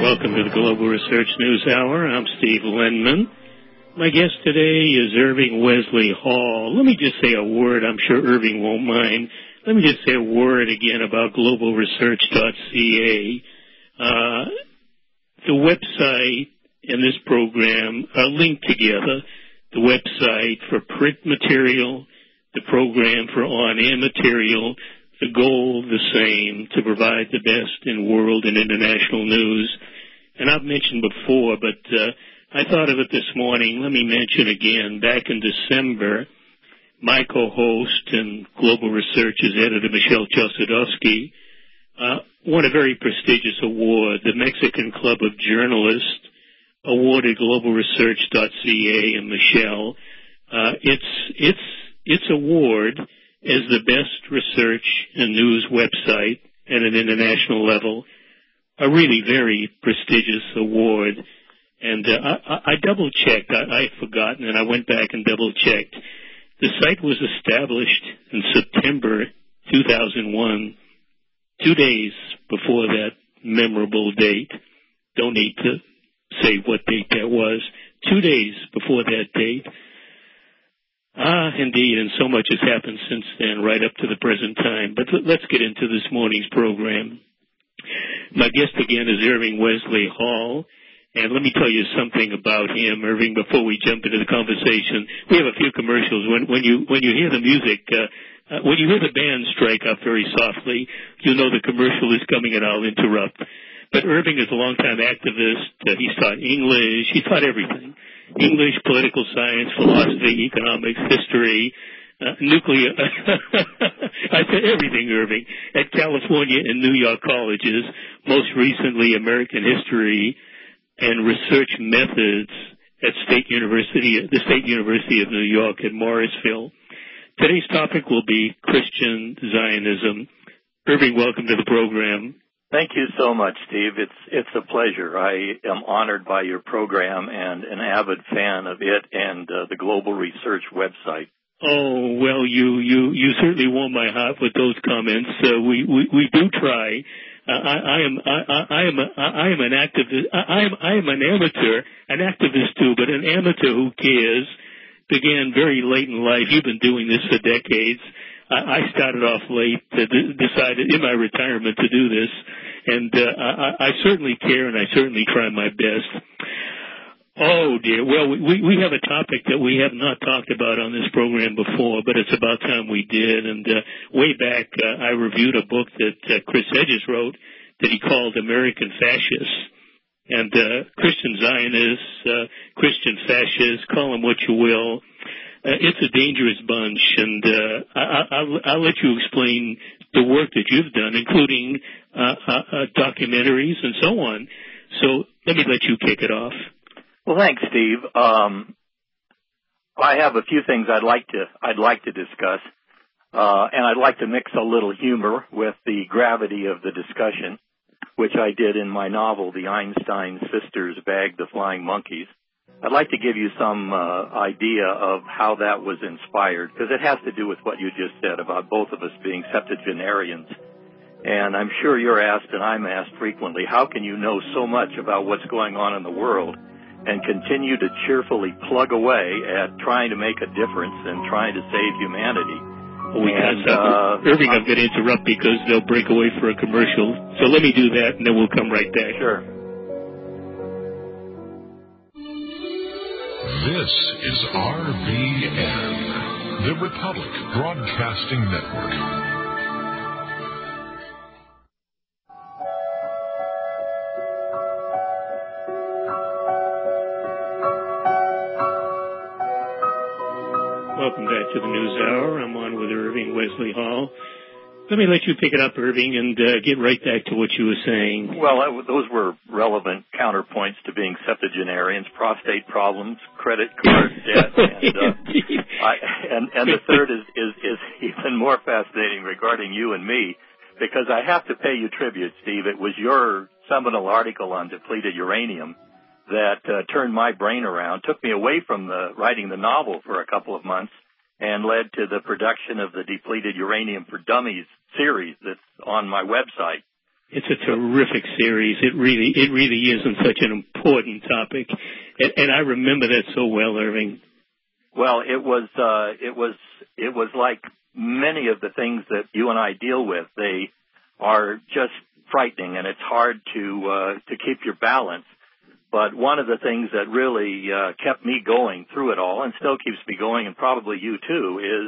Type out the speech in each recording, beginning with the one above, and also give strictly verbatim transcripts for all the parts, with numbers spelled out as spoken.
Welcome to the Global Research News Hour. I'm Steve Lenman. My guest today is Irving Wesley Hall. Let me just say a word. I'm sure Irving won't mind. Let me just say a word again about global research dot c a. Uh, the website and this program are linked together. The website for print material, the program for on-air material, the goal the same, to provide the best in world and international news. And I've mentioned before, but uh, I thought of it this morning. Let me mention again, back in December, my co-host and Global Research's editor, Michelle Chossudovsky, uh, won a very prestigious award. The Mexican Club of Journalists awarded Global Research dot c a and Michelle uh, its its its award as the best research and news website at an international level. A really very prestigious award. And uh, I, I double-checked. I, I had forgotten, and I went back and double-checked. The site was established in September two thousand one, two days before that memorable date. Don't need to say what date that was. Two days before that date. Ah, indeed, and so much has happened since then, right up to the present time. But let's get into this morning's program. My guest again is Irving Wesley Hall, and let me tell you something about him, Irving, before we jump into the conversation. We have a few commercials. When, when you when you hear the music, uh, uh, when you hear the band strike up very softly, you know the commercial is coming, and I'll interrupt. But Irving is a longtime activist. Uh, he's taught English. He's taught everything. English, political science, philosophy, economics, history, uh, nuclear. I said everything, Irving, at California and New York colleges, most recently American history and research methods at State University, the State University of New York at Morrisville. Today's topic will be Christian Zionism. Irving, welcome to the program. Thank you so much, Steve. It's it's a pleasure. I am honored by your program and an avid fan of it and uh, the Global Research website. Oh, well, you, you, you certainly warm my heart with those comments. Uh, we, we, we do try. Uh, I, I am I, I am a, I am an activist. I am I am an amateur, an activist too, but an amateur who cares. Began very late in life. You've been doing this for decades. I started off late, uh, decided in my retirement to do this, and uh, I, I certainly care and I certainly try my best. Oh, dear. Well, we, we have a topic that we have not talked about on this program before, but it's about time we did. And uh, way back, uh, I reviewed a book that uh, Chris Hedges wrote that he called American Fascists. And uh, Christian Zionists, uh, Christian Fascists, call them what you will. Uh, it's a dangerous bunch, and uh, I, I, I'll, I'll let you explain the work that you've done, including uh, uh, uh, documentaries and so on. So let me let you kick it off. Well, thanks, Steve. Um, I have a few things I'd like to I'd like to discuss, uh, and I'd like to mix a little humor with the gravity of the discussion, which I did in my novel, The Einstein Sisters Bag the Flying Monkeys. I'd like to give you some uh, idea of how that was inspired, because it has to do with what you just said about both of us being septuagenarians. And I'm sure you're asked, and I'm asked frequently, how can you know so much about what's going on in the world and continue to cheerfully plug away at trying to make a difference and trying to save humanity? Well, we and, can't stop. Uh, Irving, I'm going to interrupt because they'll break away for a commercial. So let me do that, and then we'll come right back. Sure. This is R B N, the Republic Broadcasting Network. Welcome back to the News Hour. I'm on with Irving Wesley Hall. Let me let you pick it up, Irving, and uh, get right back to what you were saying. Well, uh, those were relevant counterpoints to being septuagenarians: prostate problems, credit card debt, and, uh, I, and and the third is, is is even more fascinating regarding you and me, because I have to pay you tribute, Steve. It was your seminal article on depleted uranium that uh, turned my brain around, took me away from the writing the novel for a couple of months, and led to the production of the Depleted Uranium for Dummies series that's on my website. It's a terrific series. It really, it really is, and such an important topic. And, and I remember that so well, Irving. Well, it was, uh, it was, it was like many of the things that you and I deal with. They are just frightening, and it's hard to, uh, to keep your balance. But one of the things that really, uh, kept me going through it all, and still keeps me going, and probably you too, is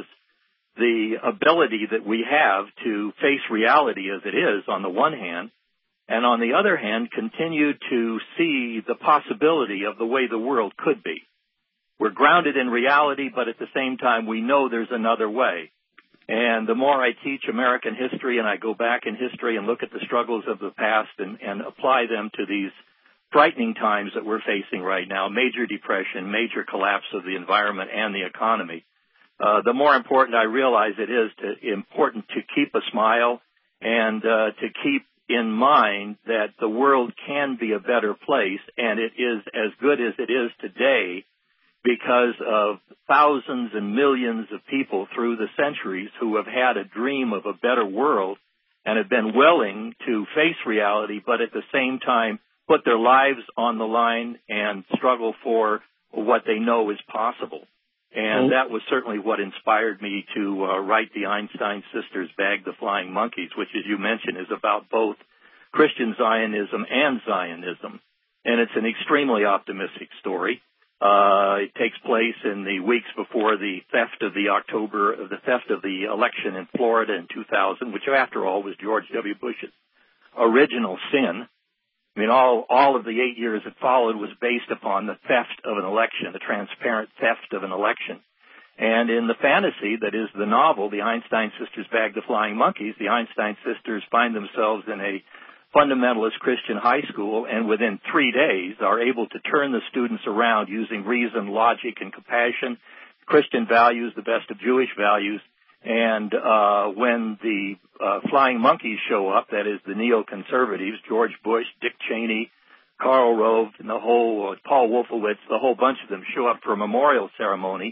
the ability that we have to face reality as it is on the one hand, and on the other hand, continue to see the possibility of the way the world could be. We're grounded in reality, but at the same time, we know there's another way. And the more I teach American history and I go back in history and look at the struggles of the past and, and apply them to these frightening times that we're facing right now, major depression, major collapse of the environment and the economy, Uh, the more important I realize it is to, important to keep a smile and uh, to keep in mind that the world can be a better place, and it is as good as it is today because of thousands and millions of people through the centuries who have had a dream of a better world and have been willing to face reality, but at the same time put their lives on the line and struggle for what they know is possible. And that was certainly what inspired me to uh, write the Einstein Sisters Bag the Flying Monkeys, which, as you mentioned, is about both Christian Zionism and Zionism. And it's an extremely optimistic story. Uh, it takes place in the weeks before the theft of the October, of the theft of the election in Florida in two thousand, which, after all, was George W. Bush's original sin. I mean, all, all of the eight years that followed was based upon the theft of an election, the transparent theft of an election. And in the fantasy that is the novel, the Einstein Sisters Bag the Flying Monkeys, the Einstein sisters find themselves in a fundamentalist Christian high school and within three days are able to turn the students around using reason, logic, and compassion, Christian values, the best of Jewish values. And uh when the uh, Flying Monkeys show up, that is the neoconservatives, George Bush, Dick Cheney, Karl Rove, and the whole, uh, Paul Wolfowitz, the whole bunch of them show up for a memorial ceremony,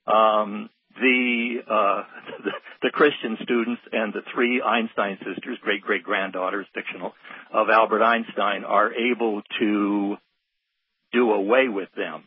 um, the, uh, the, the Christian students and the three Einstein sisters, great-great-granddaughters, fictional, of Albert Einstein, are able to do away with them.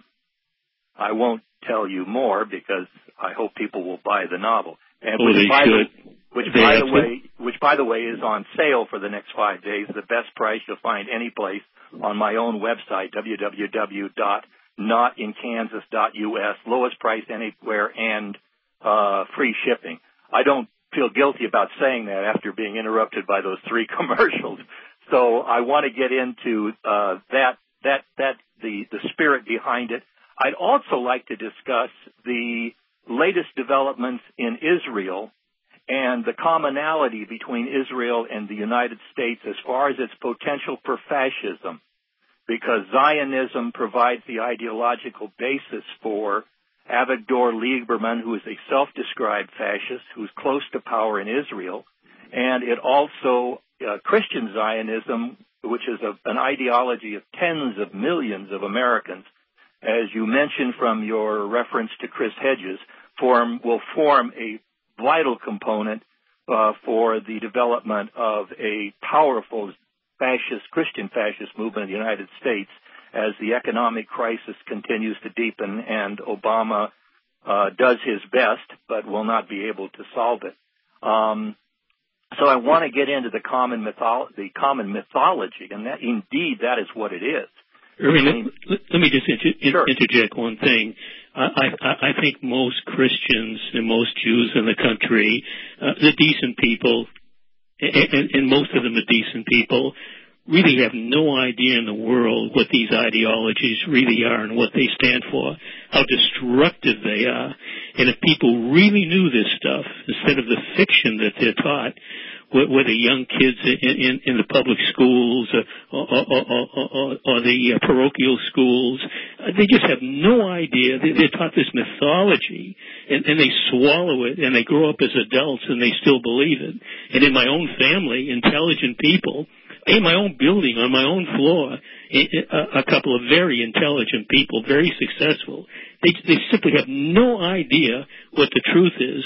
I won't tell you more because I hope people will buy the novel. And well, which, by the, which they by the to. way, which by the way is on sale for the next five days. The best price you'll find any place on my own website, w w w dot not in kansas dot u s. Lowest price anywhere and uh, free shipping. I don't feel guilty about saying that after being interrupted by those three commercials. So I want to get into uh, that that that the the spirit behind it. I'd also like to discuss the latest developments in Israel and the commonality between Israel and the United States as far as its potential for fascism, because Zionism provides the ideological basis for Avigdor Lieberman, who is a self-described fascist who's close to power in Israel, and it also, uh, Christian Zionism, which is a, an ideology of tens of millions of Americans, as you mentioned from your reference to Chris Hedges, form will form a vital component uh, for the development of a powerful fascist, Christian fascist movement in the United States as the economic crisis continues to deepen and Obama uh, does his best but will not be able to solve it. Um, so I want to get into the common, mytholo- the common mythology, and that indeed that is what it is. Irving, let, let me just inter- sure. interject one thing. I, I, I think most Christians and most Jews in the country, uh, the decent people, and, and, and most of them are decent people, really have no idea in the world what these ideologies really are and what they stand for, how destructive they are. And if people really knew this stuff, instead of the fiction that they're taught, whether young kids in, in, in the public schools or, or, or, or, or the parochial schools, they just have no idea. They're taught this mythology, and, and they swallow it, and they grow up as adults, and they still believe it. And in my own family, intelligent people, in my own building, on my own floor, a couple of very intelligent people, very successful, they, they simply have no idea what the truth is.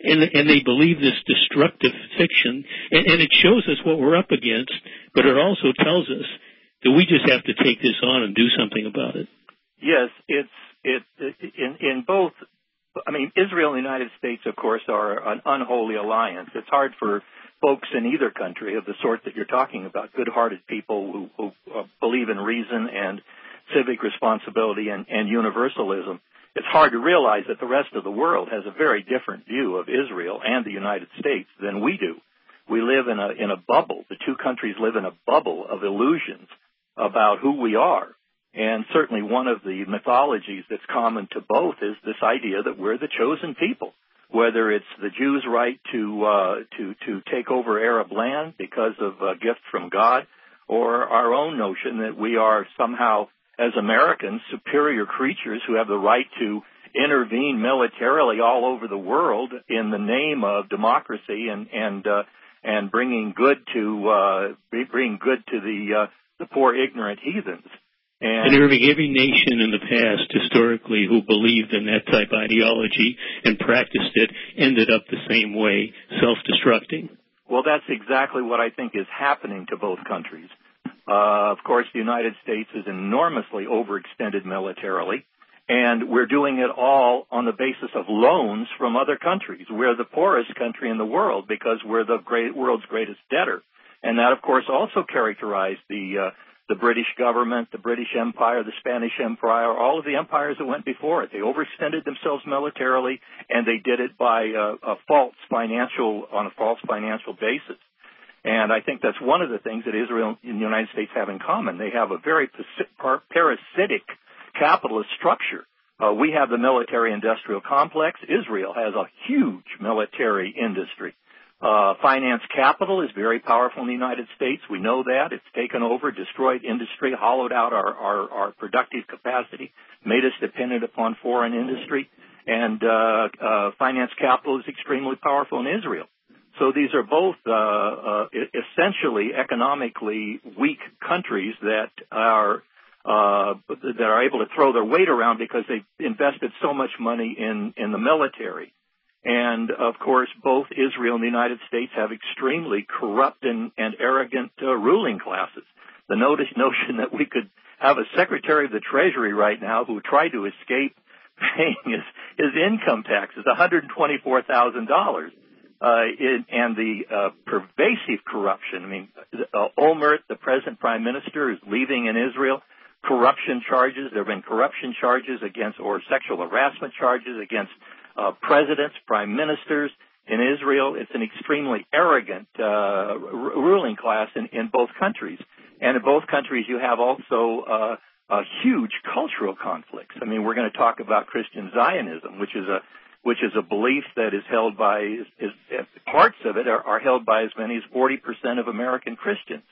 And, and they believe this destructive fiction, and, and it shows us what we're up against, but it also tells us that we just have to take this on and do something about it. Yes, it's it, in in both. I mean, Israel and the United States, of course, are an unholy alliance. It's hard for folks in either country of the sort that you're talking about, good-hearted people who, who uh, believe in reason and civic responsibility and, and universalism. It's hard to realize that the rest of the world has a very different view of Israel and the United States than we do. We live in a in a bubble. The two countries live in a bubble of illusions about who we are. And certainly one of the mythologies that's common to both is this idea that we're the chosen people, whether it's the Jews' right to uh, to to take over Arab land because of a gift from God, or our own notion that we are somehow, as Americans, superior creatures who have the right to intervene militarily all over the world in the name of democracy and and uh, and bringing good to uh, bringing good to the uh, the poor ignorant heathens. And, and Irving, every nation in the past, historically, who believed in that type of ideology and practiced it, ended up the same way, self-destructing. Well, that's exactly what I think is happening to both countries. Uh, of course, the United States is enormously overextended militarily, and we're doing it all on the basis of loans from other countries. We're the poorest country in the world because we're the great, world's greatest debtor. And that, of course, also characterized the uh, the British government, the British Empire, the Spanish Empire, all of the empires that went before it. They overextended themselves militarily, and they did it by uh, a false financial, on a false financial basis. And I think that's one of the things that Israel and the United States have in common. They have a very parasitic capitalist structure. Uh, we have the military-industrial complex. Israel has a huge military industry. Uh, finance capital is very powerful in the United States. We know that. It's taken over, destroyed industry, hollowed out our, our, our productive capacity, made us dependent upon foreign industry. And uh, uh, finance capital is extremely powerful in Israel. So these are both uh, uh, essentially economically weak countries that are uh, that are able to throw their weight around because they've invested so much money in, in the military. And, of course, both Israel and the United States have extremely corrupt and, and arrogant uh, ruling classes. The notice, notion that we could have a Secretary of the Treasury right now who tried to escape paying his, his income taxes, one hundred twenty-four thousand dollars, uh, in, and the uh, pervasive corruption. I mean, uh, Olmert, the present Prime Minister, is leaving in Israel. Corruption charges. There have been corruption charges against, or sexual harassment charges against Uh, presidents, prime ministers in Israel. It's an extremely arrogant uh, r- ruling class in, in both countries. And in both countries, you have also uh, a huge cultural conflicts. I mean, we're going to talk about Christian Zionism, which is a which is a belief that is held by is, is, parts of it are, are held by as many as forty percent of American Christians.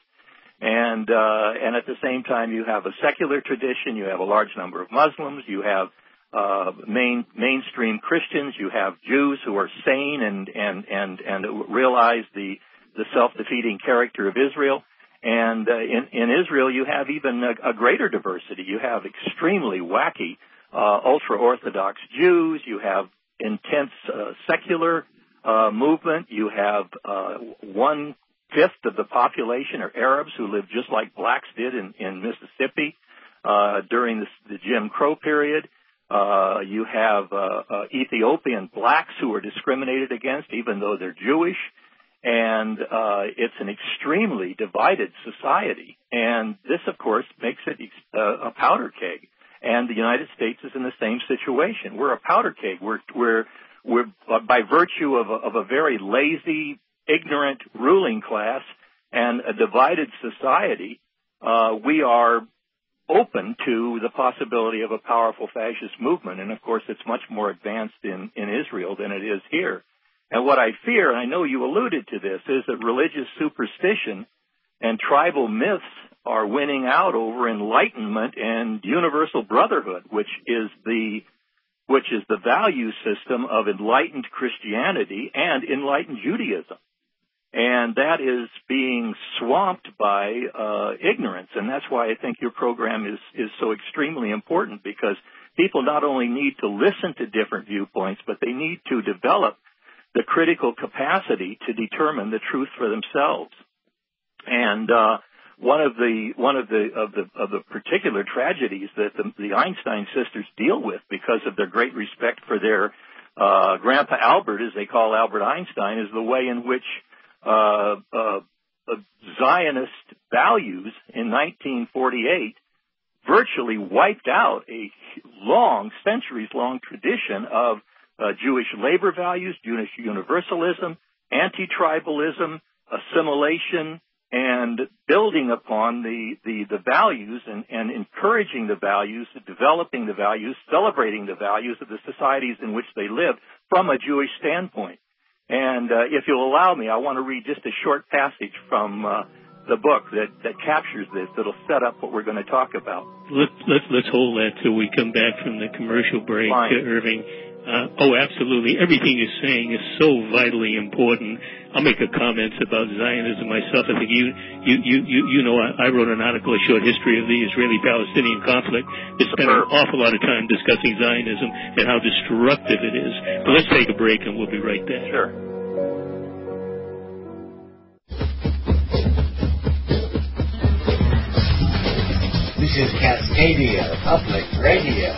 And uh, and at the same time, you have a secular tradition. You have a large number of Muslims. You have Uh, main, mainstream Christians. You have Jews who are sane and, and, and, and realize the, the self-defeating character of Israel. And uh, in, in Israel, you have even a, a greater diversity. You have extremely wacky, uh, ultra-Orthodox Jews. You have intense uh, secular uh, movement. You have uh, one-fifth of the population are Arabs who live just like blacks did in, in Mississippi uh, during the, the Jim Crow period. Uh, you have uh, uh, Ethiopian blacks who are discriminated against, even though they're Jewish, and uh, it's an extremely divided society. And this, of course, makes it uh, a powder keg. And the United States is in the same situation. We're a powder keg. We're, we're, we're by virtue of a, of a very lazy, ignorant ruling class and a divided society, uh, we are open to the possibility of a powerful fascist movement. And, of course, it's much more advanced in, in Israel than it is here. And what I fear, and I know you alluded to this, is that religious superstition and tribal myths are winning out over enlightenment and universal brotherhood, which is the which is the value system of enlightened Christianity and enlightened Judaism. And that is being swamped by uh, ignorance. And that's why I think your program is, is so extremely important, because people not only need to listen to different viewpoints, but they need to develop the critical capacity to determine the truth for themselves. And uh, one of the one of the of the of the particular tragedies that the, the Einstein sisters deal with, because of their great respect for their uh, Grandpa Albert, as they call Albert Einstein, is the way in which uh, uh, Zionist values in nineteen forty-eight virtually wiped out a long, centuries-long tradition of uh, Jewish labor values, Jewish universalism, anti-tribalism, assimilation, and building upon the, the, the values and, and encouraging the values, developing the values, celebrating the values of the societies in which they lived from a Jewish standpoint. And uh, if you'll allow me, I want to read just a short passage from uh, the book that, that captures this, that'll set up what we're going to talk about. Let, let's, let's hold that till we come back from the commercial break, uh, Irving. Uh, oh, absolutely. Everything you're saying is so vitally important. I'll make a comment about Zionism myself. I think you, you, you, you, you know, I, I wrote an article, A Short History of the Israeli-Palestinian Conflict. It spent an awful lot of time discussing Zionism and how destructive it is. But let's take a break and we'll be right back. Sure. This is Cascadia Public Radio.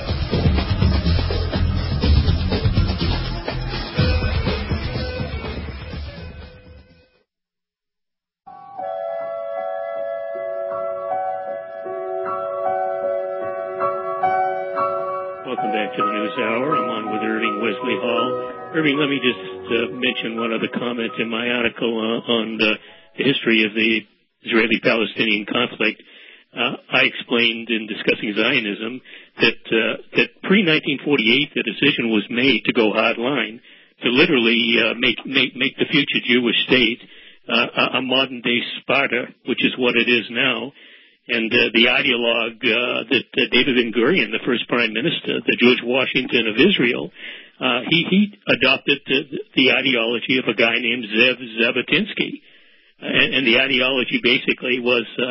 Welcome back to the News Hour. I'm on with Irving Wesley Hall. Irving, let me just uh, mention one other comment in my article uh, on the, the history of the Israeli-Palestinian conflict. Uh, I explained in discussing Zionism that uh, that pre nineteen forty-eight the decision was made to go hardline, to literally uh, make, make make the future Jewish state uh, a modern-day Sparta, which is what it is now. And uh, the ideologue uh, that uh, David Ben-Gurion, the first prime minister, the George Washington of Israel, uh, he, he adopted the, the ideology of a guy named Zev Jabotinsky. And, and the ideology basically was uh,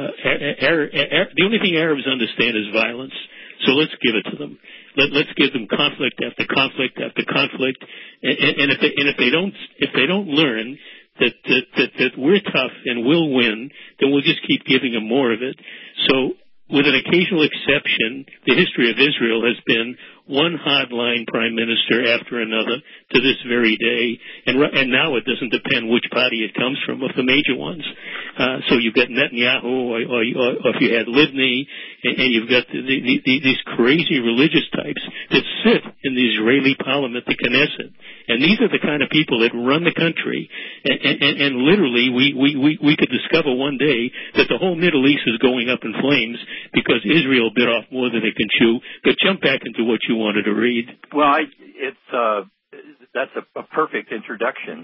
uh, Arab, Arab, the only thing Arabs understand is violence. So let's give it to them. Let, let's give them conflict after conflict after conflict. And, and, and if they, and if they don't if they don't learn that that, that that we're tough and we'll win, then we'll just keep giving them more of it. So, with an occasional exception, the history of Israel has been one hardline prime minister after another to this very day, and and now it doesn't depend which party it comes from, of the major ones. Uh, so you've got Netanyahu, or, or, or if you had Livni, and, and you've got the, the, the, these crazy religious types that sit in the Israeli parliament, the Knesset. And these are the kind of people that run the country. And, and, and literally, we, we, we, we could discover one day that the whole Middle East is going up in flames because Israel bit off more than it can chew. But jump back into what you wanted to read. Well, I, it's uh, that's a, a perfect introduction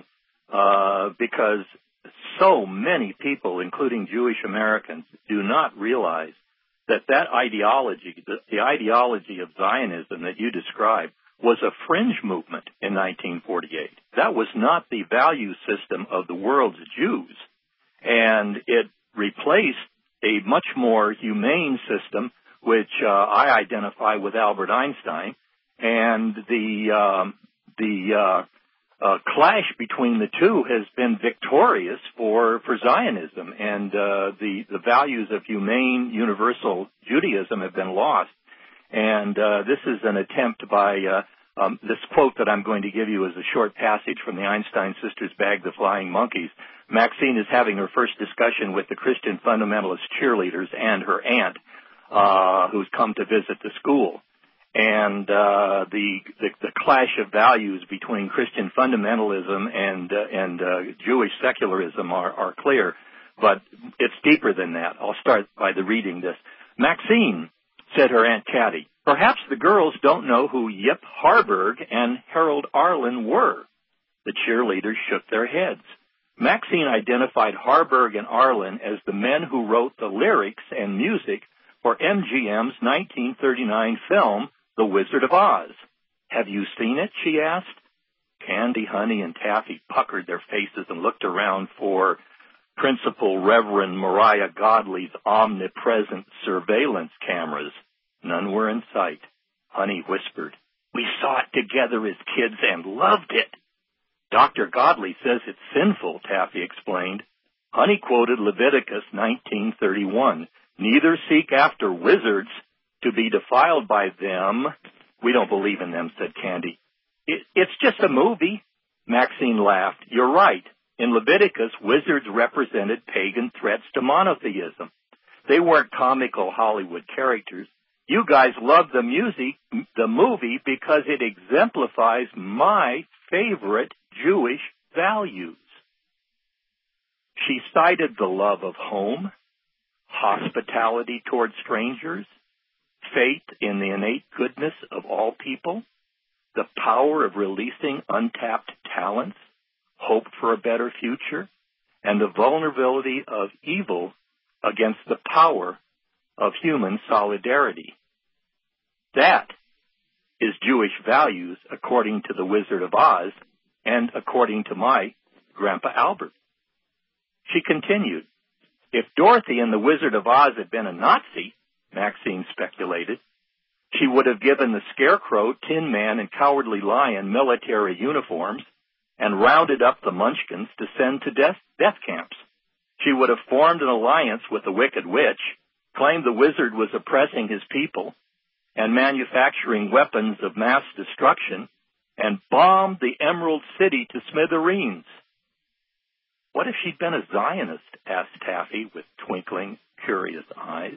uh, because so many people, including Jewish Americans, do not realize that that ideology, the, the ideology of Zionism that you described, was a fringe movement in nineteen forty-eight. That was not the value system of the world's Jews. And it replaced a much more humane system, which uh, I identify with Albert Einstein. And the um, the uh, uh, clash between the two has been victorious for, for Zionism. And uh, the, the values of humane universal Judaism have been lost. And uh, this is an attempt by uh, um, this quote that I'm going to give you is a short passage from the Einstein Sisters' Bag the Flying Monkeys. Maxine is having her first discussion with the Christian fundamentalist cheerleaders and her aunt, uh, who's come to visit the school. And uh, the, the the clash of values between Christian fundamentalism and uh, and uh, Jewish secularism are, are clear, but it's deeper than that. I'll start by the reading this. Maxine, said her Aunt Caddy, perhaps the girls don't know who Yip Harburg and Harold Arlen were. The cheerleaders shook their heads. Maxine identified Harburg and Arlen as the men who wrote the lyrics and music for M G M's nineteen thirty-nine film, The Wizard of Oz. Have you seen it? She asked. Candy, Honey, and Taffy puckered their faces and looked around for Principal Reverend Mariah Godley's omnipresent surveillance cameras. None were in sight. Honey whispered, we saw it together as kids and loved it. Doctor Godley says it's sinful, Taffy explained. Honey quoted Leviticus nineteen thirty-one. Neither seek after wizards to be defiled by them. We don't believe in them, said Candy. It, it's just a movie. Maxine laughed. You're right. In Leviticus, wizards represented pagan threats to monotheism. They weren't comical Hollywood characters. You guys love the music, the movie, because it exemplifies my favorite Jewish values. She cited the love of home, hospitality toward strangers, faith in the innate goodness of all people, the power of releasing untapped talents, hope for a better future, and the vulnerability of evil against the power of human solidarity. That is Jewish values according to the Wizard of Oz and according to my Grandpa Albert. She continued, if Dorothy in the Wizard of Oz had been a Nazi, Maxine speculated, she would have given the Scarecrow, Tin Man, and Cowardly Lion military uniforms and rounded up the Munchkins to send to death, death camps. She would have formed an alliance with the Wicked Witch, claimed the wizard was oppressing his people and manufacturing weapons of mass destruction, and bombed the Emerald City to smithereens. What if she'd been a Zionist? Asked Taffy with twinkling, curious eyes.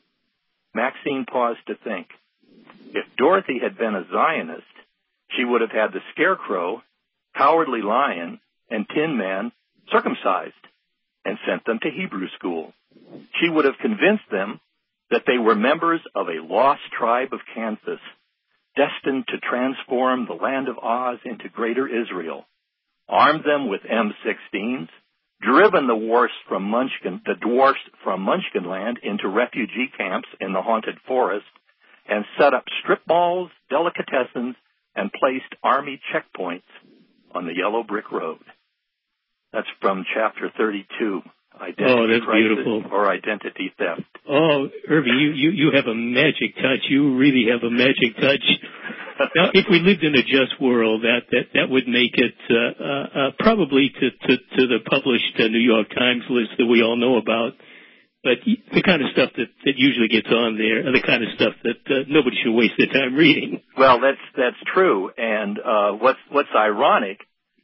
Maxine paused to think. If Dorothy had been a Zionist, she would have had the Scarecrow, Cowardly Lion, and Tin Man circumcised and sent them to Hebrew school. She would have convinced them that they were members of a lost tribe of Kansas, destined to transform the land of Oz into greater Israel, armed them with M sixteens, driven the dwarfs from Munchkin, the dwarfs from Munchkinland into refugee camps in the haunted forest, and set up strip malls, delicatessens, and placed army checkpoints on the yellow brick road. That's from chapter thirty-two. Identity oh, that's crisis beautiful. Or identity theft. Oh, Irving, you, you, you have a magic touch. You really have a magic touch. Now, if we lived in a just world, that that, that would make it uh, uh, probably to, to, to the published uh, New York Times list that we all know about. But the kind of stuff that, that usually gets on there are the kind of stuff that uh, nobody should waste their time reading. Well, that's that's true. And uh, what's what's ironic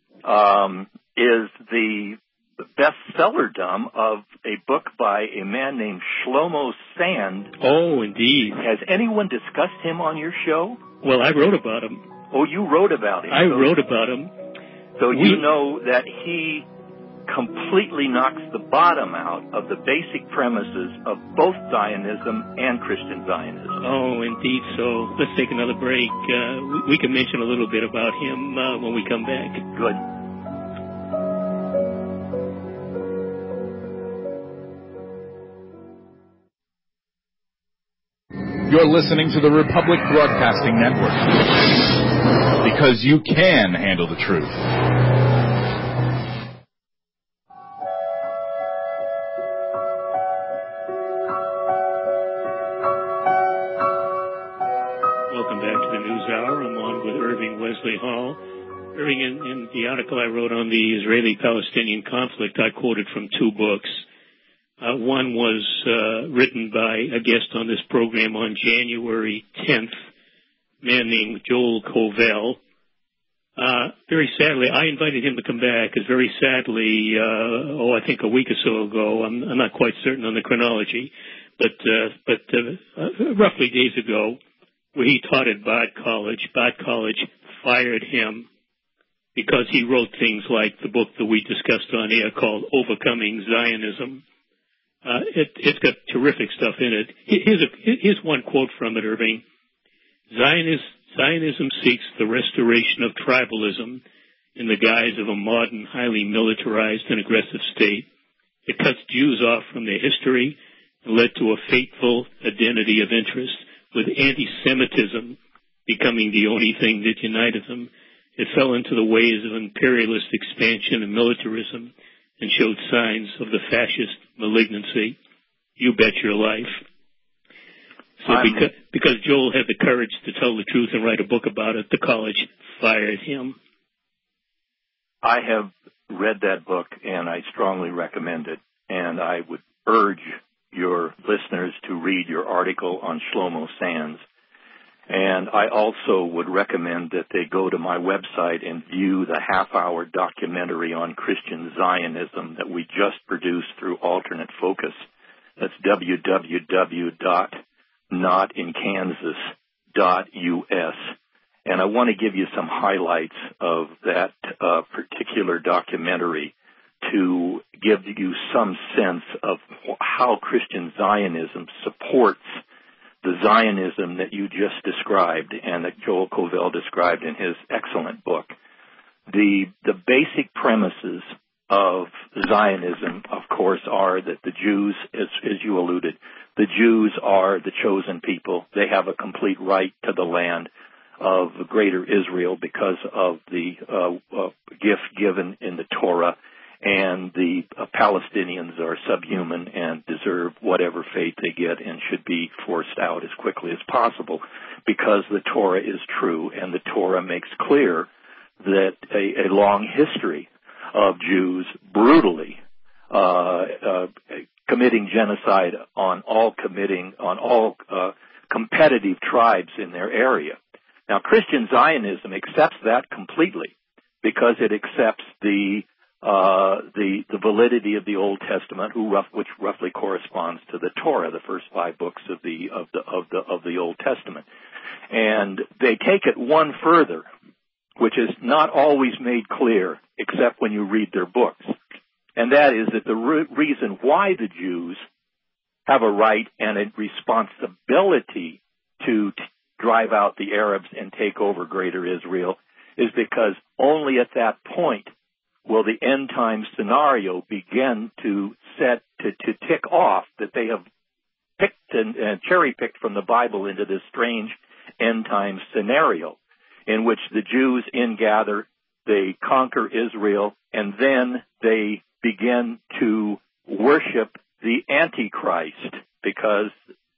um, is the bestsellerdom of a book by a man named Shlomo Sand. Oh, indeed. Has anyone discussed him on your show? Well, I wrote about him. Oh, you wrote about him. I so, wrote about him. So we, you know that he completely knocks the bottom out of the basic premises of both Zionism and Christian Zionism. Oh, indeed. So let's take another break. Uh, we, we can mention a little bit about him uh, when we come back. Good. You're listening to the Republic Broadcasting Network, because you can handle the truth. Welcome back to the News Hour. I'm on with Irving Wesley Hall. Irving, in, in the article I wrote on the Israeli-Palestinian conflict, I quoted from two books. Uh, one was uh, written by a guest on this program on January tenth, a man named Joel Covell. Uh, very sadly, I invited him to come back, because very sadly, uh, oh, I think a week or so ago, I'm, I'm not quite certain on the chronology, but uh, but uh, uh, roughly days ago, where he taught at Bard College, Bard College fired him because he wrote things like the book that we discussed on air called Overcoming Zionism. Uh, it, it's got terrific stuff in it. Here's, a, here's one quote from it, Irving. Zionist, Zionism seeks the restoration of tribalism in the guise of a modern, highly militarized and aggressive state. It cuts Jews off from their history and led to a fateful identity of interest, with anti-Semitism becoming the only thing that united them. It fell into the ways of imperialist expansion and militarism, and showed signs of the fascist malignancy. You bet your life. So because, because Joel had the courage to tell the truth and write a book about it, the college fired him. I have read that book, and I strongly recommend it. And I would urge your listeners to read your article on Shlomo Sands. And I also would recommend that they go to my website and view the half-hour documentary on Christian Zionism that we just produced through Alternate Focus. That's w w w dot not in kansas dot u s. And I want to give you some highlights of that uh, particular documentary to give you some sense of how Christian Zionism supports the Zionism that you just described and that Joel Covell described in his excellent book. The the basic premises of Zionism, of course, are that the Jews, as, as you alluded, the Jews are the chosen people. They have a complete right to the land of greater Israel because of the uh, uh, gift given in the Torah. And the uh, Palestinians are subhuman and deserve whatever fate they get and should be forced out as quickly as possible because the Torah is true, and the Torah makes clear that a, a long history of Jews brutally uh, uh, committing genocide on all committing on all uh, competitive tribes in their area. Now, Christian Zionism accepts that completely because it accepts the Uh, the the validity of the Old Testament, who rough, which roughly corresponds to the Torah, the first five books of the of the of the of the Old Testament, and they take it one further, which is not always made clear except when you read their books, and that is that the re- reason why the Jews have a right and a responsibility to t- drive out the Arabs and take over Greater Israel is because only at that point will the end time scenario begin to set to, to tick off that they have picked and uh, cherry picked from the Bible into this strange end time scenario in which the Jews ingather, they conquer Israel, and then they begin to worship the Antichrist because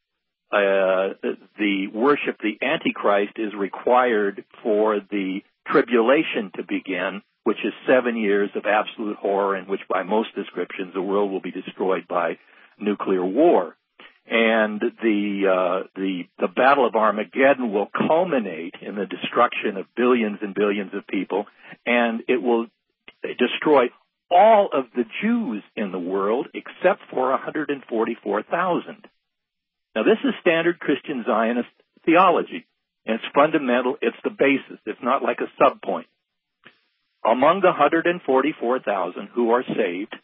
uh, the worship the Antichrist is required for the tribulation to begin, which is seven years of absolute horror in which by most descriptions the world will be destroyed by nuclear war. And the, uh, the, the Battle of Armageddon will culminate in the destruction of billions and billions of people, and it will destroy all of the Jews in the world except for one hundred forty-four thousand. Now, this is standard Christian Zionist theology, and it's fundamental. It's the basis. It's not like a subpoint. Among the one hundred forty-four thousand who are saved,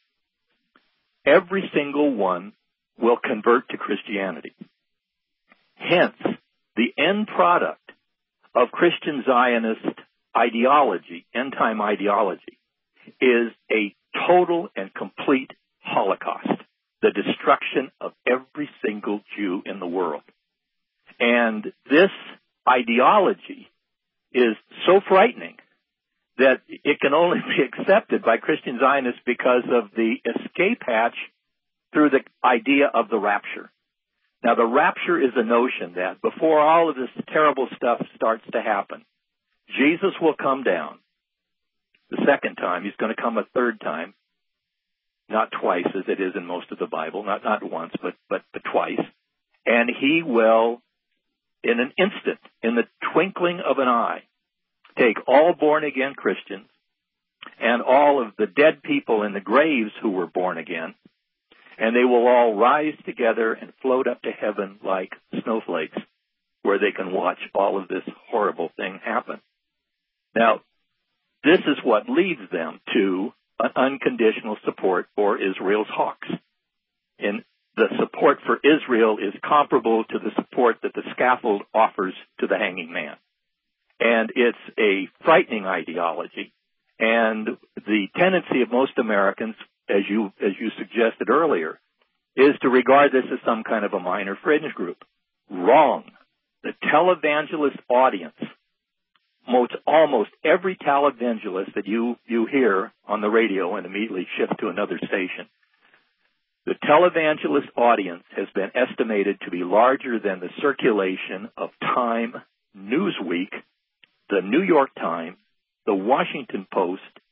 every single one will convert to Christianity. Hence, the end product of Christian Zionist ideology, end-time ideology, is a total and complete Holocaust, the destruction of every single Jew in the world. And this ideology is so frightening that it can only be accepted by Christian Zionists because of the escape hatch through the idea of the rapture. Now, the rapture is a notion that before all of this terrible stuff starts to happen, Jesus will come down the second time. He's going to come a third time, not twice as it is in most of the Bible, not, not once, but, but, but twice. And he will, in an instant, in the twinkling of an eye, take all born-again Christians and all of the dead people in the graves who were born again, and they will all rise together and float up to heaven like snowflakes, where they can watch all of this horrible thing happen. Now, this is what leads them to an unconditional support for Israel's hawks. And the support for Israel is comparable to the support that the scaffold offers to the hanging man. And it's a frightening ideology. And the tendency of most Americans, as you as you suggested earlier, is to regard this as some kind of a minor fringe group. Wrong. The televangelist audience, most, almost every televangelist that you, you hear on the radio and immediately shift to another station, the televangelist audience has been estimated to be larger than the circulation of Time, Newsweek, the New York Times, the Washington Post,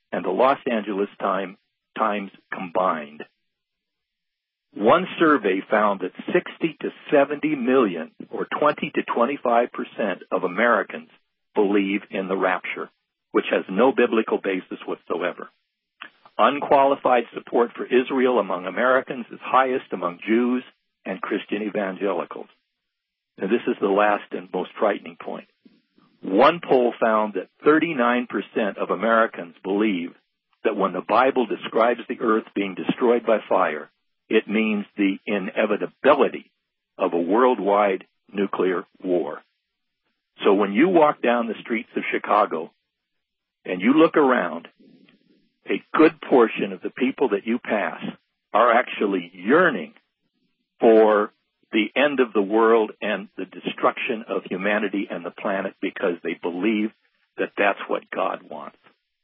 and the Los Angeles Times, Times combined. One survey found that sixty to seventy million, or twenty to twenty-five percent of Americans believe in the rapture, which has no biblical basis whatsoever. Unqualified support for Israel among Americans is highest among Jews and Christian evangelicals. Now, this is the last and most frightening point. One poll found that thirty-nine percent of Americans believe that when the Bible describes the earth being destroyed by fire, it means the inevitability of a worldwide nuclear war. So when you walk down the streets of Chicago and you look around, a good portion of the people that you pass are actually yearning for the end of the world and the destruction of humanity and the planet because they believe that that's what God wants.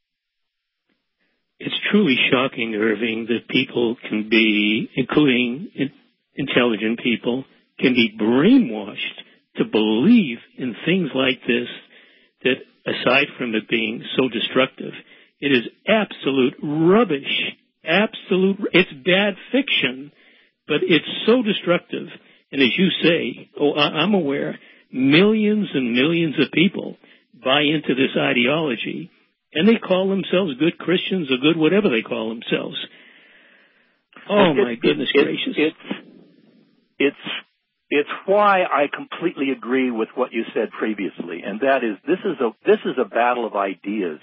It's truly shocking, Irving, that people can be, including intelligent people, can be brainwashed to believe in things like this that, aside from it being so destructive, it is absolute rubbish. Absolute, it's bad fiction, but it's so destructive. And as you say, oh, I'm aware, millions and millions of people buy into this ideology, and they call themselves good Christians or good whatever they call themselves. Oh, it, my it, goodness it, gracious. It's, it's, it's why I completely agree with what you said previously, and that is this is a, this is a battle of ideas.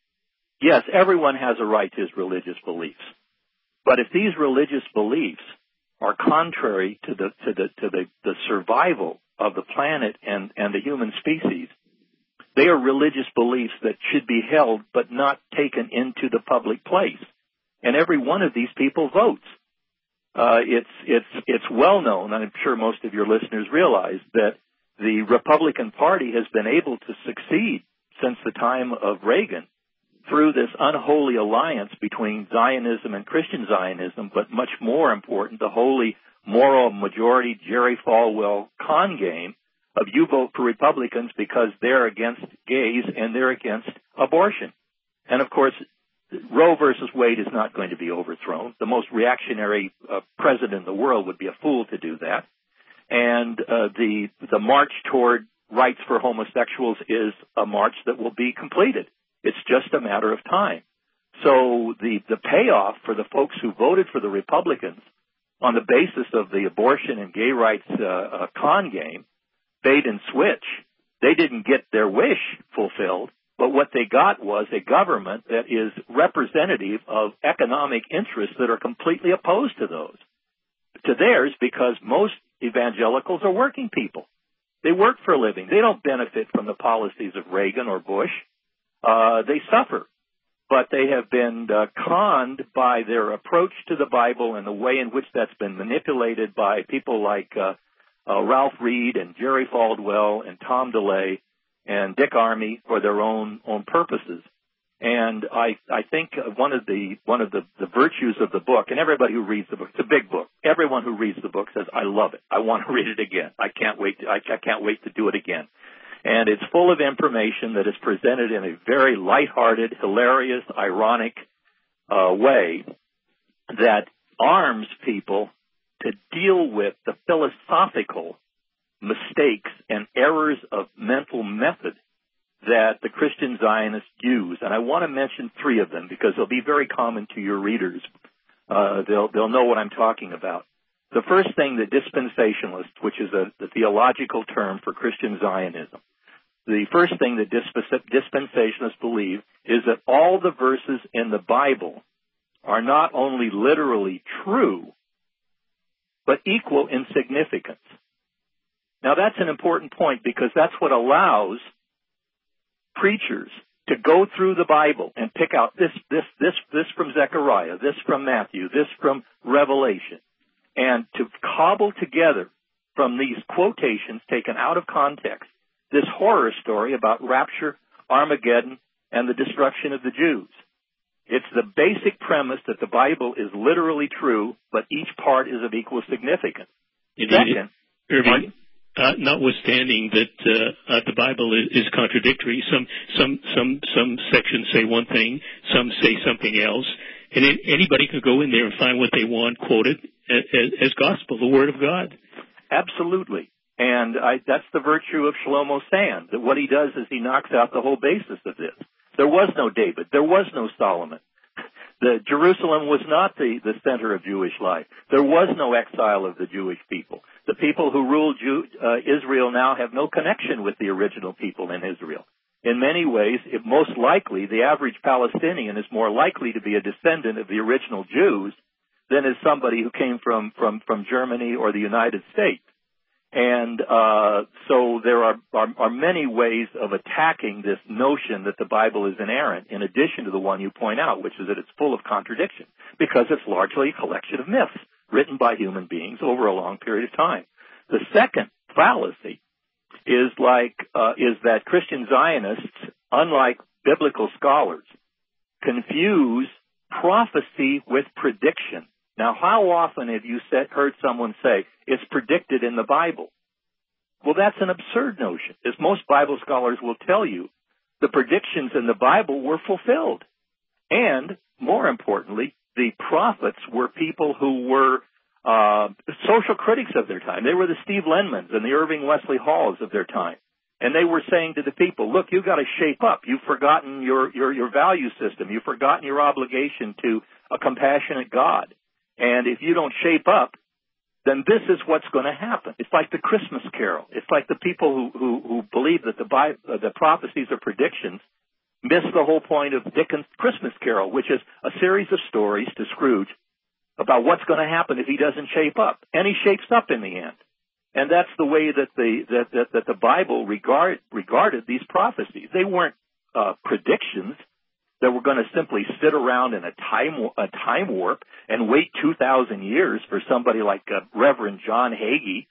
Yes, everyone has a right to his religious beliefs. But if these religious beliefs are contrary to the to the to the, the survival of the planet and, and the human species, they are religious beliefs that should be held but not taken into the public place. And every one of these people votes. Uh, it's it's it's well known, and I'm sure most of your listeners realize, that the Republican Party has been able to succeed since the time of Reagan through this unholy alliance between Zionism and Christian Zionism, but much more important, the holy moral majority Jerry Falwell con game of you vote for Republicans because they're against gays and they're against abortion. And, of course, Roe versus Wade is not going to be overthrown. The most reactionary uh, president in the world would be a fool to do that. And uh, the the march toward rights for homosexuals is a march that will be completed. It's just a matter of time. So the, the payoff for the folks who voted for the Republicans on the basis of the abortion and gay rights uh, uh, con game, bait and switch, they didn't get their wish fulfilled, but what they got was a government that is representative of economic interests that are completely opposed to those, to theirs, because most evangelicals are working people. They work for a living. They don't benefit from the policies of Reagan or Bush. Uh, they suffer, but they have been uh, conned by their approach to the Bible and the way in which that's been manipulated by people like uh, uh, Ralph Reed and Jerry Falwell and Tom DeLay and Dick Armey for their own own purposes. And I I think one of the one of the, the virtues of the book, and everybody who reads the book, it's a big book. Everyone who reads the book says, "I love it. I want to read it again. I can't wait. To, I, I can't wait to do it again." And it's full of information that is presented in a very lighthearted, hilarious, ironic uh, way that arms people to deal with the philosophical mistakes and errors of mental method that the Christian Zionists use. And I want to mention three of them because they'll be very common to your readers. Uh, they'll, they'll know what I'm talking about. The first thing, the dispensationalist, which is a, the theological term for Christian Zionism. The first thing that dispensationalists believe is that all the verses in the Bible are not only literally true, but equal in significance. Now, that's an important point because that's what allows preachers to go through the Bible and pick out this, this, this, this from Zechariah, this from Matthew, this from Revelation, and to cobble together from these quotations taken out of context this horror story about rapture, Armageddon, and the destruction of the Jews. It's the basic premise that the Bible is literally true, but each part is of equal significance. Indeed. Second, Irving, uh, notwithstanding that uh, uh, the Bible is, is contradictory. Some some some some sections say one thing, some say something else, and it, anybody could go in there and find what they want, quote it as, as gospel, the Word of God. Absolutely. And I, that's the virtue of Shlomo Sand, that what he does is he knocks out the whole basis of this. There was no David. There was no Solomon. The Jerusalem was not the, the center of Jewish life. There was no exile of the Jewish people. The people who ruled Jew, uh, Israel now have no connection with the original people in Israel. In many ways, it most likely, the average Palestinian is more likely to be a descendant of the original Jews than is somebody who came from, from, from Germany or the United States. And uh, so there are, are, are many ways of attacking this notion that the Bible is inerrant, in addition to the one you point out, which is that it's full of contradiction, because it's largely a collection of myths written by human beings over a long period of time. The second fallacy is like uh, is that Christian Zionists, unlike biblical scholars, confuse prophecy with prediction. Now, how often have you said, heard someone say, it's predicted in the Bible? Well, that's an absurd notion. As most Bible scholars will tell you, the predictions in the Bible were fulfilled. And, more importantly, the prophets were people who were uh, social critics of their time. They were the Steve Lenmans and the Irving Wesley Halls of their time. And they were saying to the people, look, you've got to shape up. You've forgotten your, your, your value system. You've forgotten your obligation to a compassionate God. And if you don't shape up, then this is what's going to happen. It's like the Christmas Carol. It's like the people who, who, who believe that the, Bible, uh, the prophecies are predictions miss the whole point of Dickens' Christmas Carol, which is a series of stories to Scrooge about what's going to happen if he doesn't shape up. And he shapes up in the end. And that's the way that the, that, that, that the Bible regard, regarded these prophecies. They weren't uh, predictions that were going to simply sit around in a time a time warp and wait two thousand years for somebody like uh, Reverend John Hagee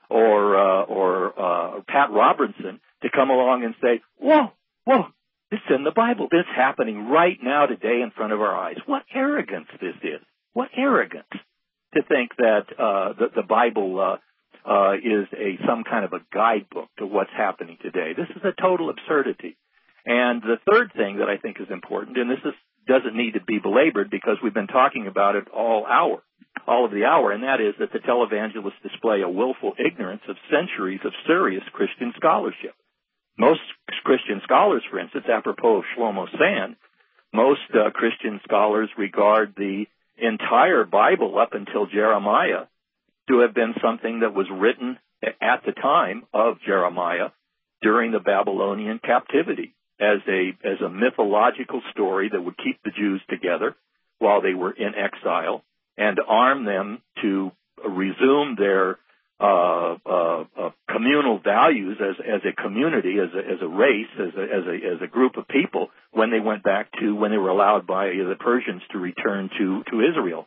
or uh, or uh, Pat Robertson to come along and say, whoa, whoa, it's in the Bible. This is happening right now today in front of our eyes. What arrogance this is. What arrogance to think that uh, the, the Bible uh, uh, is a some kind of a guidebook to what's happening today. This is a total absurdity. And the third thing that I think is important, and this is, doesn't need to be belabored because we've been talking about it all hour, all of the hour, and that is that the televangelists display a willful ignorance of centuries of serious Christian scholarship. Most Christian scholars, for instance, apropos of Shlomo Sand, most uh, Christian scholars regard the entire Bible up until Jeremiah to have been something that was written at the time of Jeremiah during the Babylonian captivity, as a as a mythological story that would keep the Jews together while they were in exile and arm them to resume their uh, uh, uh, communal values as as a community, as a, as a race, as a, as a as a group of people when they went back to when they were allowed by the Persians to return to to Israel.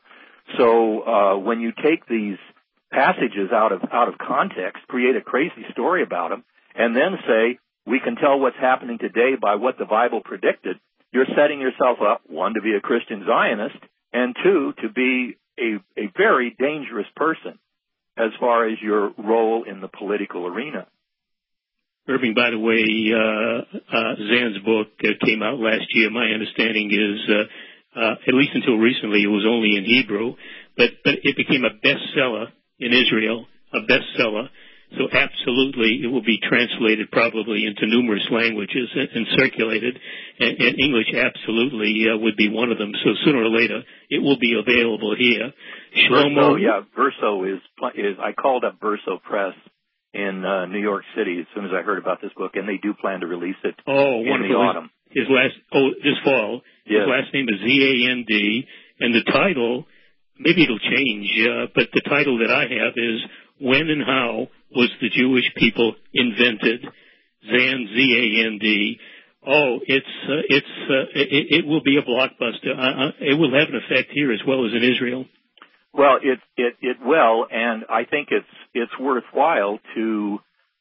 So uh, when you take these passages out of out of context, create a crazy story about them, and then say, we can tell what's happening today by what the Bible predicted, you're setting yourself up, one, to be a Christian Zionist, and two, to be a, a very dangerous person as far as your role in the political arena. Irving, by the way, uh, uh, Zan's book uh, came out last year. My understanding is, uh, uh, at least until recently, it was only in Hebrew, but, but it became a bestseller in Israel, a bestseller. So absolutely, it will be translated probably into numerous languages and, and circulated. And, and English absolutely uh, would be one of them. So sooner or later, it will be available here. Shlomo, Verso, yeah, Verso is is. I called up Verso Press in uh, New York City as soon as I heard about this book, and they do plan to release it oh, in wonderful. the autumn. His last oh this fall. Yes. His last name is Z A N D, and the title maybe it'll change, uh, but the title that I have is When and How Was the Jewish People Invented? Zan, Z A N D. Oh, it's, uh, it's, uh, it, it will be a blockbuster. Uh, uh, it will have an effect here as well as in Israel. Well, it, it, it will, and I think it's, it's worthwhile to,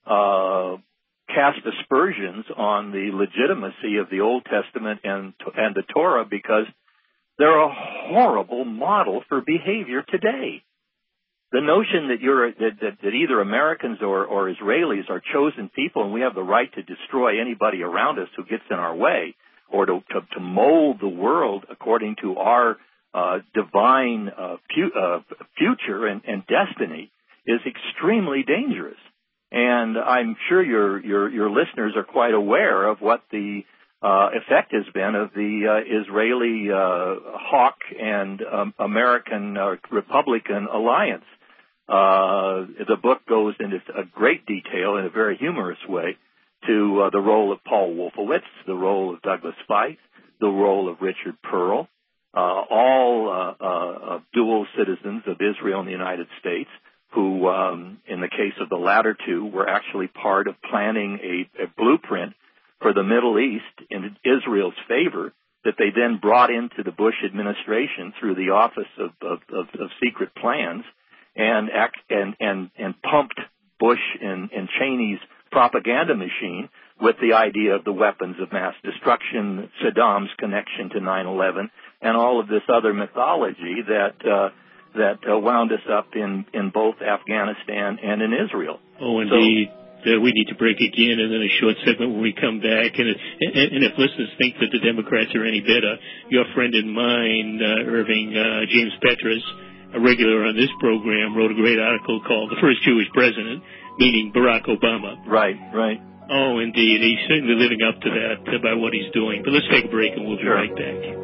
uh, cast aspersions on the legitimacy of the Old Testament and, and the Torah because they're a horrible model for behavior today. the notion that you're that, that, that either Americans or, or Israelis are chosen people and we have the right to destroy anybody around us who gets in our way, or to to, to mold the world according to our uh, divine uh, pu- uh, future and, and destiny, is extremely dangerous. And I'm sure your your your listeners are quite aware of what the uh, effect has been of the uh, Israeli uh, hawk and um, American uh, Republican alliance. Uh, the book goes into a great detail in a very humorous way to uh, the role of Paul Wolfowitz, the role of Douglas Feith, the role of Richard Pearl, uh, all uh, uh, dual citizens of Israel and the United States, who, um, in the case of the latter two, were actually part of planning a, a blueprint for the Middle East in Israel's favor that they then brought into the Bush administration through the Office of, of, of, of Secret Plans and, act, and, and, and pumped Bush and, and Cheney's propaganda machine with the idea of the weapons of mass destruction, Saddam's connection to nine eleven, and all of this other mythology that uh, that uh, wound us up in, in both Afghanistan and in Israel. Oh, indeed. So, uh, we need to break again, and then a short segment when we come back. And, and, and if listeners think that the Democrats are any better, your friend and mine, uh, Irving, uh, James Petrus, a regular on this program, wrote a great article called The First Jewish President, meaning Barack Obama. Right, right. Oh, indeed. He's certainly living up to that uh, by what he's doing. But let's take a break, and we'll be sure. right back.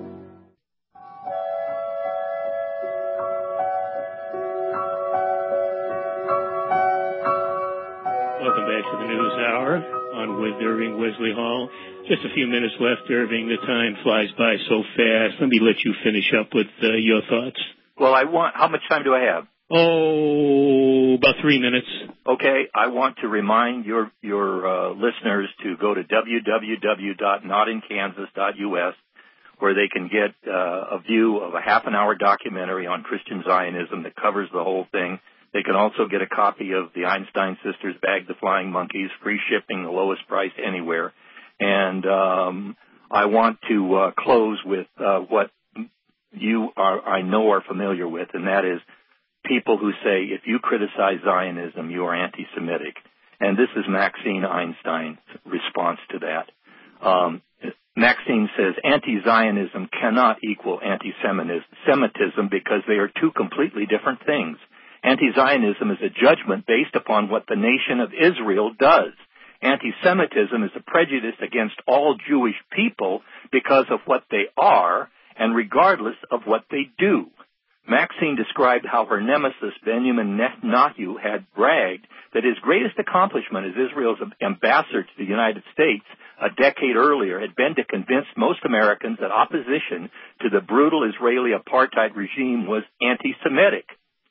Welcome back to the News Hour on with Irving Wesley Hall. Just a few minutes left, Irving. The time flies by so fast. Let me let you finish up with uh, your thoughts. Well, I want. How much time do I have? Oh, about three minutes. Okay, I want to remind your your uh, listeners to go to w w w dot not in kansas dot u s, where they can get uh, a view of a half an hour documentary on Christian Zionism that covers the whole thing. They can also get a copy of the Einstein Sisters' Bag the Flying Monkeys, free shipping, the lowest price anywhere. And um, I want to uh, close with uh, what you are, I know are familiar with, and that is people who say, if you criticize Zionism, you are anti-Semitic. And this is Maxine Einstein's response to that. Um, Maxine says, anti-Zionism cannot equal anti-Semitism because they are two completely different things. Anti-Zionism is a judgment based upon what the nation of Israel does. Anti-Semitism is a prejudice against all Jewish people because of what they are and regardless of what they do. Maxine described how her nemesis, Benjamin Netanyahu, had bragged that his greatest accomplishment as Israel's ambassador to the United States a decade earlier had been to convince most Americans that opposition to the brutal Israeli apartheid regime was anti-Semitic.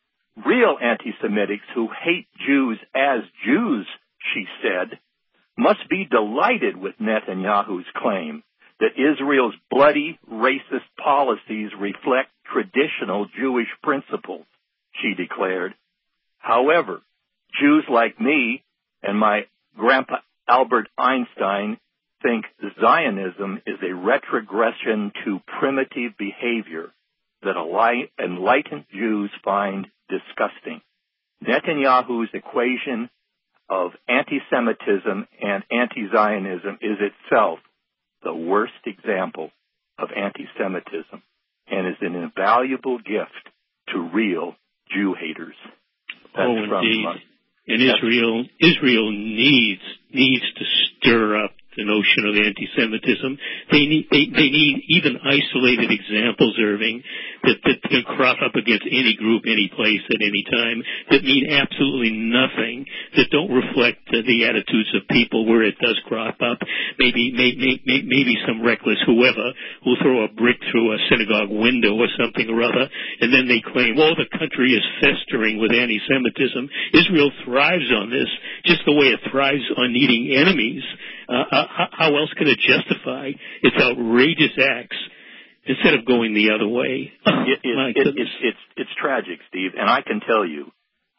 Real anti-Semitics who hate Jews as Jews, she said, must be delighted with Netanyahu's claim that Israel's bloody, racist policies reflect traditional Jewish principles, she declared. However, Jews like me and my grandpa Albert Einstein think Zionism is a retrogression to primitive behavior that enlightened Jews find disgusting. Netanyahu's equation of anti-Semitism and anti-Zionism is itself the worst example of anti-Semitism and is an invaluable gift to real Jew haters. That's oh, from, indeed. Uh, and Israel, Israel needs needs to stir up the notion of anti-Semitism. They need they, they need even isolated examples, Irving, that, that can crop up against any group, any place, at any time, that mean absolutely nothing, that don't reflect uh, the attitudes of people where it does crop up. Maybe, maybe, maybe, maybe some reckless whoever will throw a brick through a synagogue window or something or other, and then they claim, oh, the country is festering with anti-Semitism. Israel thrives on this, just the way it thrives on needing enemies. Uh, how, how else can it justify its outrageous acts instead of going the other way? Oh, it, it, my it, goodness. It's, it's, it's tragic, Steve, and I can tell you,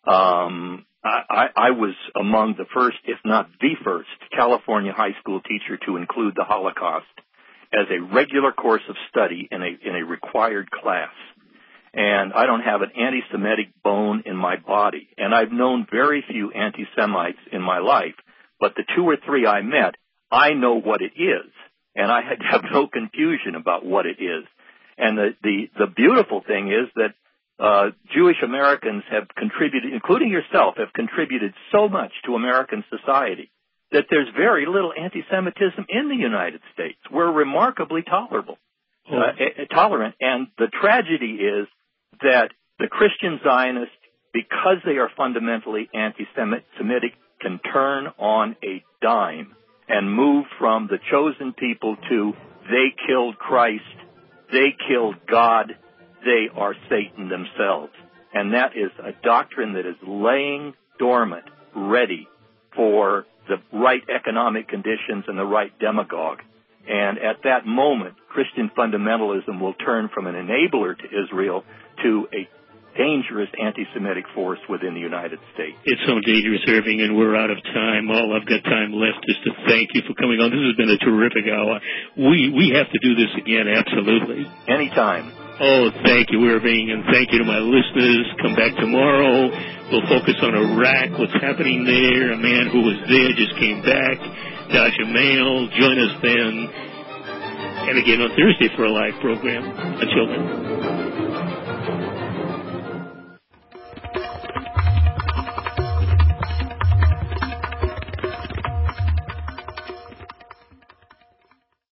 um, I, I, I was among the first, if not the first, California high school teacher to include the Holocaust as a regular course of study in a, in a required class. and I don't have an anti-Semitic bone in my body. And I've known very few anti-Semites in my life, but the two or three I met, I know what it is, and I have no confusion about what it is. And the, the, the beautiful thing is that uh, Jewish Americans have contributed, including yourself, have contributed so much to American society that there's very little anti-Semitism in the United States. We're remarkably tolerable, oh. uh, tolerant. And the tragedy is that the Christian Zionists, because they are fundamentally anti-Semitic, can turn on a dime and move from the chosen people to they killed Christ, they killed God, they are Satan themselves. And that is a doctrine that is laying dormant, ready for the right economic conditions and the right demagogue. And at that moment, Christian fundamentalism will turn from an enabler to Israel to a dangerous anti-Semitic force within the United States. It's so dangerous, Irving, and we're out of time. All I've got time left is to thank you for coming on. This has been a terrific hour. We we have to do this again, absolutely. Anytime. Oh, thank you, Irving, and thank you to my listeners. Come back tomorrow. We'll focus on Iraq, what's happening there. A man who was there just came back. Dasha Mail, join us then. And again on Thursday for a live program. Until then.